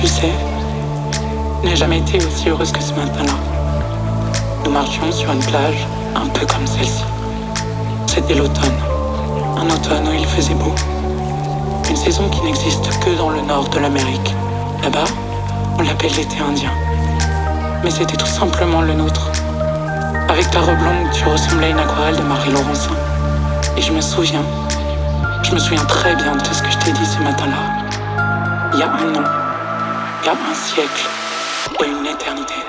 Tu sais, je n'ai jamais été aussi heureuse que ce matin-là. Nous marchions sur une plage un peu comme celle-ci. C'était l'automne. Un automne où il faisait beau. Une saison qui n'existe que dans le nord de l'Amérique. Là-bas, on l'appelle l'été indien. Mais c'était tout simplement le nôtre. Avec ta robe longue, tu ressemblais à une aquarelle de Marie Laurencin. Et je me souviens très bien de tout ce que je t'ai dit ce matin-là. Il y a un an, il y a un siècle et une éternité.